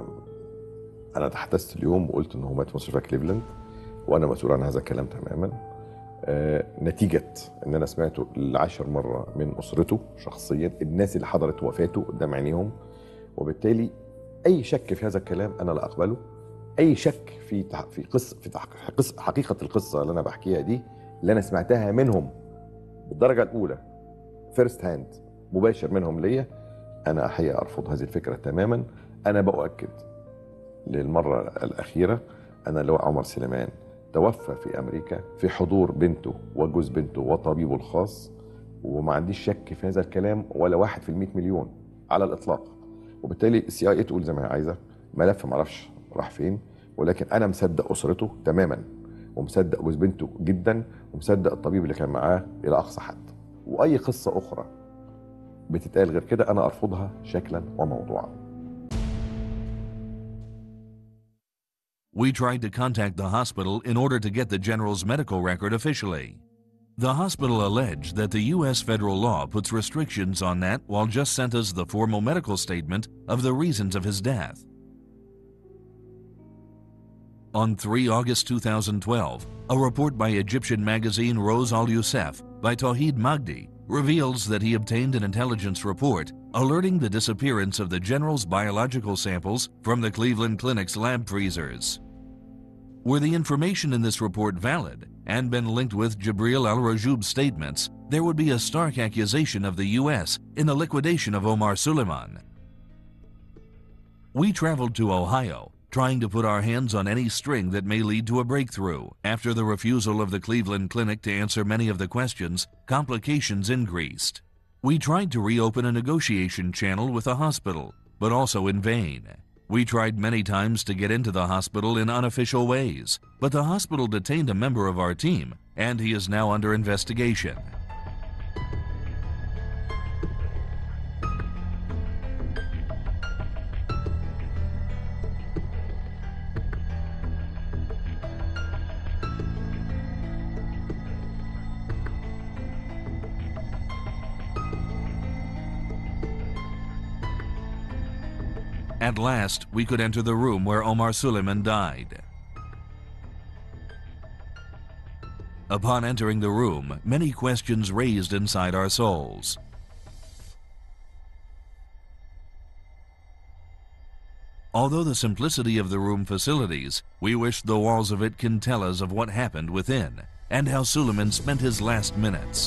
أنا تحدثت اليوم وقلت إن هو مات في مستشفى كليفلاند، وأنا مسؤول عن هذا الكلام تماما. نتيجة إن أنا سمعته لعشر مرة من أسرته شخصيا، الناس اللي حضرت وفاته قدام عينيهم، وبالتالي أي شك في هذا الكلام أنا لا أقبله. أي شك في في قصة في حقيقة القصة اللي أنا بحكيها دي، اللي أنا سمعتها منهم بالدرجة الأولى، فيرست هاند، مباشر منهم ليا، أنا أحيي أرفض هذه الفكرة تماما. أنا بأؤكد للمرة الأخيرة أن اللواء عمر سليمان توفى في أمريكا في حضور بنته وجوز بنته وطبيبه الخاص، وما عنديش شك في هذا الكلام ولا واحد في المئة مليون على الإطلاق. وبالتالي السي اي تقول زي ما هي عايزة، ملف معرفش راح فين، ولكن أنا مصدق أسرته تماما، ومصدق جوز بنته جدا، ومصدق الطبيب اللي كان معاه إلى أقصى حد. وأي قصة أخرى بتتقال غير كده أنا أرفضها شكلا وموضوعا. We tried to contact the hospital in order to get the general's medical record officially. The hospital alleged that the U S federal law puts restrictions on that, while just sent us the formal medical statement of the reasons of his death. On the third of August two thousand twelve, a report by Egyptian magazine Rose Al Youssef by Tawhid Magdi reveals that he obtained an intelligence report alerting the disappearance of the general's biological samples from the Cleveland Clinic's lab freezers. Were the information in this report valid and been linked with Jibril al-Rajoub's statements, there would be a stark accusation of the U S in the liquidation of Omar Suleiman. We traveled to Ohio, trying to put our hands on any string that may lead to a breakthrough. After the refusal of the Cleveland Clinic to answer many of the questions, complications increased. We tried to reopen a negotiation channel with the hospital, but also in vain. We tried many times to get into the hospital in unofficial ways, but the hospital detained a member of our team, and he is now under investigation. At last, we could enter the room where Omar Suleiman died. Upon entering the room, many questions raised inside our souls. Although the simplicity of the room facilities, we wish the walls of it can tell us of what happened within and how Suleiman spent his last minutes.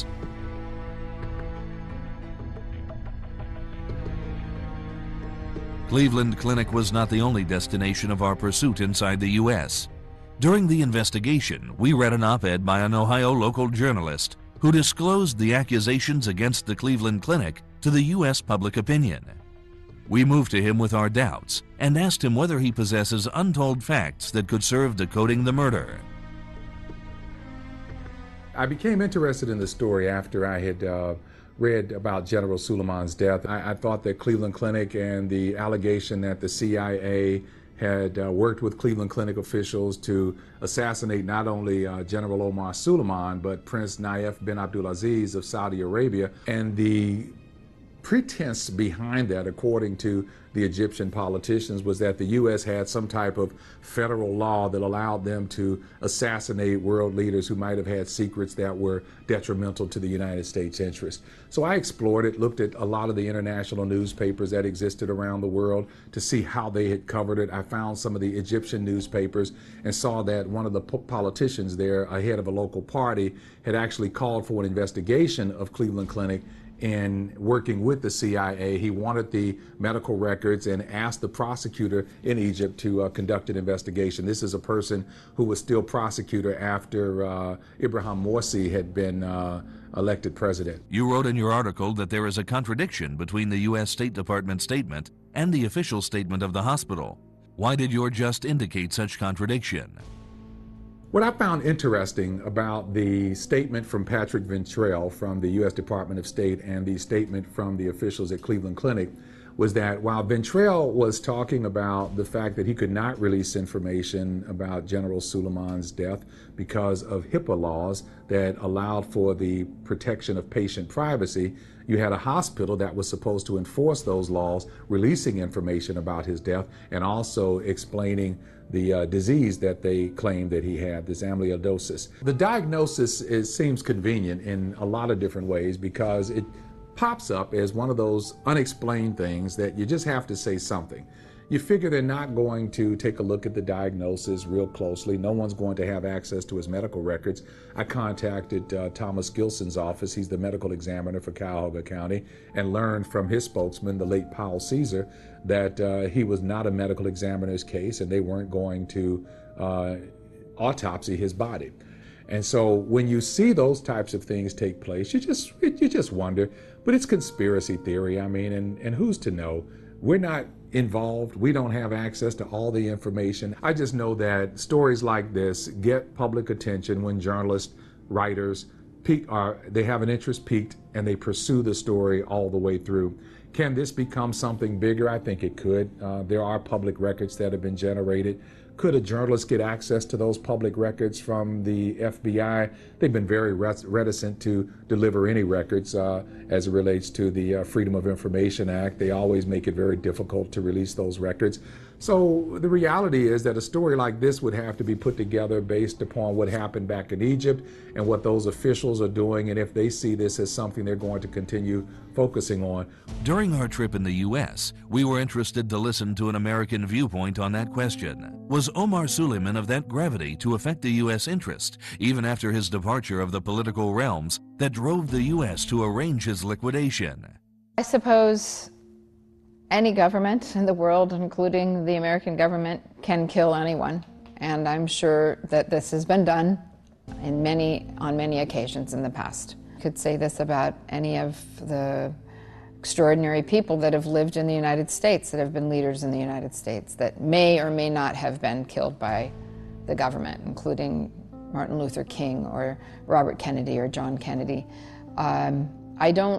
Cleveland Clinic was not the only destination of our pursuit inside the U S. During the investigation, we read an op-ed by an Ohio local journalist who disclosed the accusations against the Cleveland Clinic to the U S public opinion. We moved to him with our doubts and asked him whether he possesses untold facts that could serve decoding the murder. I became interested in the story after I had uh, read about General Suleiman's death. I, I thought that Cleveland Clinic and the allegation that the C I A had uh, worked with Cleveland Clinic officials to assassinate not only uh, General Omar Suleiman, but Prince Nayef bin Abdulaziz of Saudi Arabia. And the pretense behind that, according to the Egyptian politicians, was that the U S had some type of federal law that allowed them to assassinate world leaders who might have had secrets that were detrimental to the United States interest. So I explored it, looked at a lot of the international newspapers that existed around the world to see how they had covered it. I found some of the Egyptian newspapers and saw that one of the politicians there, ahead of a local party, had actually called for an investigation of Cleveland Clinic. In working with the C I A, he wanted the medical records and asked the prosecutor in Egypt to uh, conduct an investigation. This is a person who was still prosecutor after uh, Ibrahim Morsi had been uh, elected president. You wrote in your article that there is a contradiction between the U S State Department statement and the official statement of the hospital. Why did your just indicate such contradiction? What I found interesting about the statement from Patrick Ventrell from the U S Department of State and the statement from the officials at Cleveland Clinic was that while Ventrell was talking about the fact that he could not release information about General Suleiman's death because of HIPAA laws that allowed for the protection of patient privacy, you had a hospital that was supposed to enforce those laws, releasing information about his death and also explaining the uh, disease that they claimed that he had, this amyloidosis. The diagnosis is, seems convenient in a lot of different ways because it pops up as one of those unexplained things that you just have to say something. You figure they're not going to take a look at the diagnosis real closely. No one's going to have access to his medical records. I contacted uh, Thomas Gilson's office. He's the medical examiner for Cuyahoga County, and learned from his spokesman, the late Powell Caesar, that uh, he was not a medical examiner's case and they weren't going to uh, autopsy his body. And so when you see those types of things take place, you just you just wonder, but it's conspiracy theory. I mean, and, and who's to know? We're not involved. We don't have access to all the information. I just know that stories like this get public attention when journalists, writers, peak, are, they have an interest piqued and they pursue the story all the way through. Can this become something bigger? I think it could. Uh, there are public records that have been generated. Could a journalist get access to those public records from the F B I? They've been very reticent to deliver any records uh, as it relates to the uh, Freedom of Information Act. They always make it very difficult to release those records. So the reality is that a story like this would have to be put together based upon what happened back in Egypt and what those officials are doing, and if they see this as something they're going to continue focusing on. During our trip in the U S, we were interested to listen to an American viewpoint on that question. Was Omar Suleiman of that gravity to affect the U S interest, even after his departure of the political realms that drove the U S to arrange his liquidation? I suppose any government in the world, including the American government, can kill anyone. And I'm sure that this has been done in many, on many occasions in the past. I could say this about any of the extraordinary people that have lived in the United States, that have been leaders in the United States, that may or may not have been killed by the government, including Martin Luther King or Robert Kennedy or John Kennedy. Um, I don't,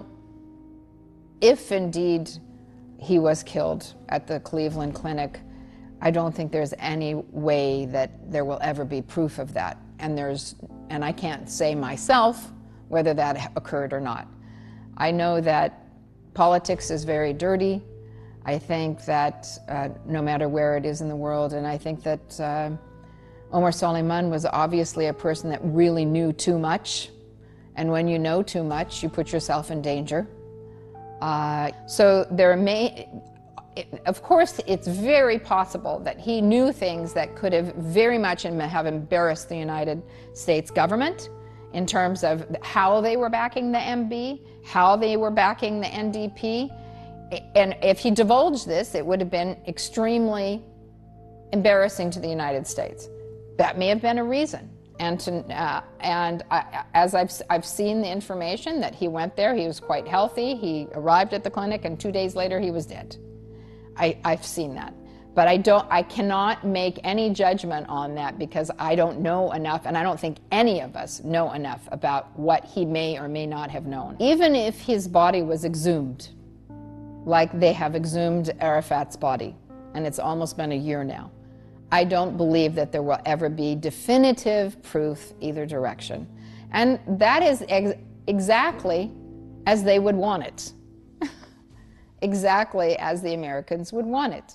if indeed he was killed at the Cleveland Clinic, I don't think there's any way that there will ever be proof of that. And there's, and I can't say myself whether that occurred or not. I know that politics is very dirty. I think that uh, no matter where it is in the world, and I think that uh, Omar Suleiman was obviously a person that really knew too much. And when you know too much, you put yourself in danger. Uh, so there may, it, of course, it's very possible that he knew things that could have very much have embarrassed the United States government in terms of how they were backing the M B, how they were backing the N D P. And if he divulged this, it would have been extremely embarrassing to the United States. That may have been a reason. And, to, uh, and I, as I've, I've seen the information that he went there, he was quite healthy, he arrived at the clinic, and two days later he was dead. I, I've seen that. But I don't, I cannot make any judgment on that because I don't know enough, and I don't think any of us know enough about what he may or may not have known. Even if his body was exhumed, like they have exhumed Arafat's body, and it's almost been a year now, I don't believe that there will ever be definitive proof either direction. And that is ex exactly as they would want it. Exactly as the Americans would want it.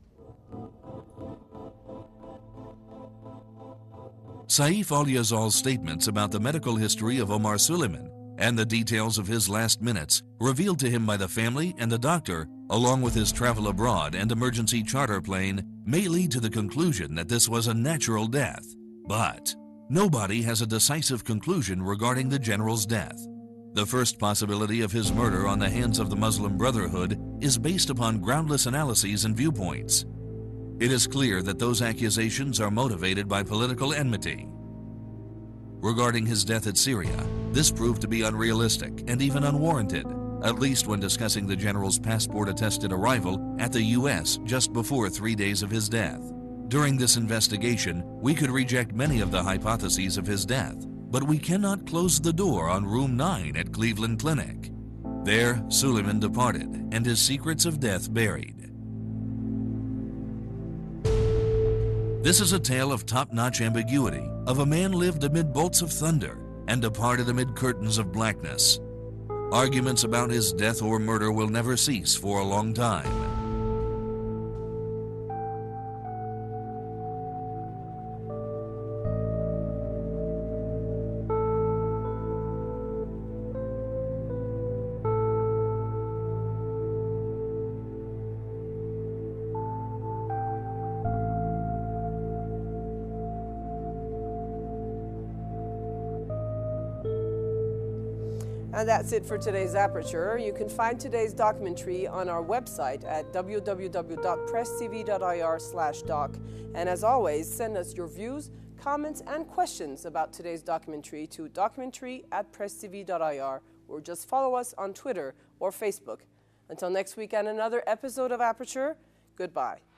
Saif al-Yazal's statements about the medical history of Omar Suleiman and the details of his last minutes revealed to him by the family and the doctor, along with his travel abroad and emergency charter plane, may lead to the conclusion that this was a natural death. But nobody has a decisive conclusion regarding the general's death. The first possibility of his murder on the hands of the Muslim Brotherhood is based upon groundless analyses and viewpoints. It is clear that those accusations are motivated by political enmity. Regarding his death at Syria, this proved to be unrealistic and even unwarranted, at least when discussing the general's passport-attested arrival at the U S just before three days of his death. During this investigation, we could reject many of the hypotheses of his death, but we cannot close the door on Room nine at Cleveland Clinic. There, Suleiman departed, and his secrets of death buried. This is a tale of top-notch ambiguity, of a man lived amid bolts of thunder and departed amid curtains of blackness. Arguments about his death or murder will never cease for a long time. And that's it for today's Aperture. You can find today's documentary on our website at w w w dot press t v dot i r slash doc. And as always, send us your views, comments, and questions about today's documentary to documentary at press t v dot i r, or just follow us on Twitter or Facebook. Until next week and another episode of Aperture, goodbye.